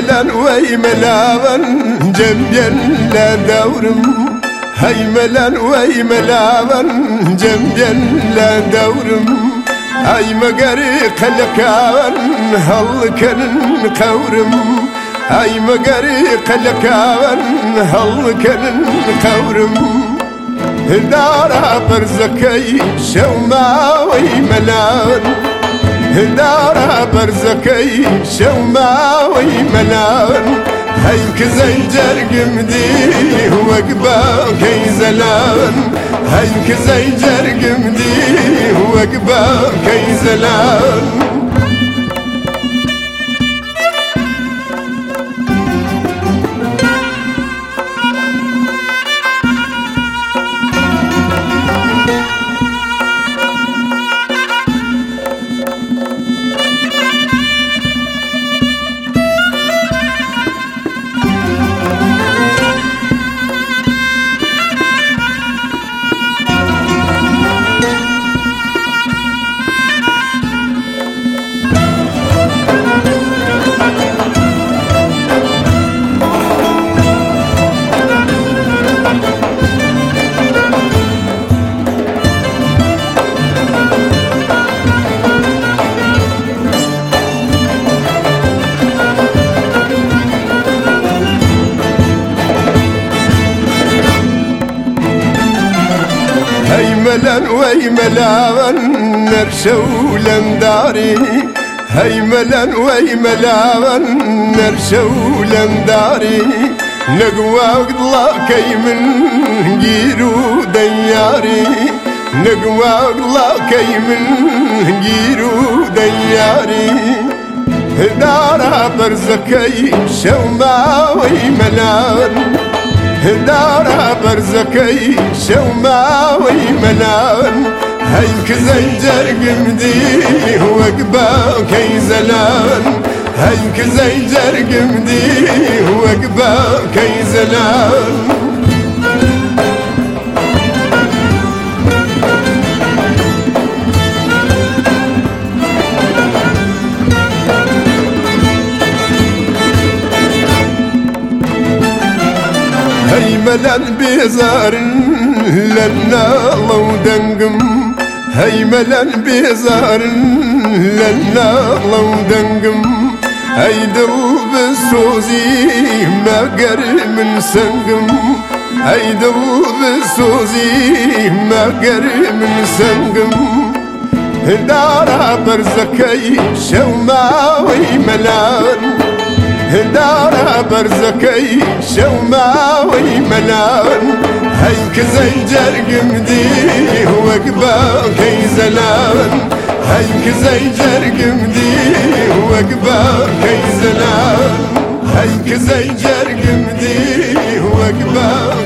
ملان وي ملاون جنبين لا دورم هاي ملان وي ملاون جنبين لا دورم هاي مقري قلكاون هلكن قورم هاي مقري قلكاون هلكن قورم دارا برزكي شوما وي ملان دارا برزكي شوما وي ملان هيك زي جرقم دي وقبا كي زلان هيك زي جرقم دي وقبا كي زلان هاي ملان وي ملاون نرشو لنداري هاي ملان وي ملاون نرشو لنداري نقوى قضلا كي من جيرو دياري نقوى قضلا كي من جيرو دياري دارا برزكي شوما وي ملان دارا برزكي شوما وي ملان هيك زي جرقم دي وقبا كي زلان هيك زي جرقم دي وقبا كي زلان هاي ملان بيزار لنا لو دنقم هاي ملان بيزار لنا لو دنقم هاي دلب السوزي ما قر من سنقم هاي دلب السوزي ما قر من سنقم دارا برزكي شوما وي ملان دارا برزكي شوما وي ملان هيك زي جرقم دي وقبا كي زلان هيك زي جرقم دي وقبا كي زلان هيك زي جرقم دي وقبا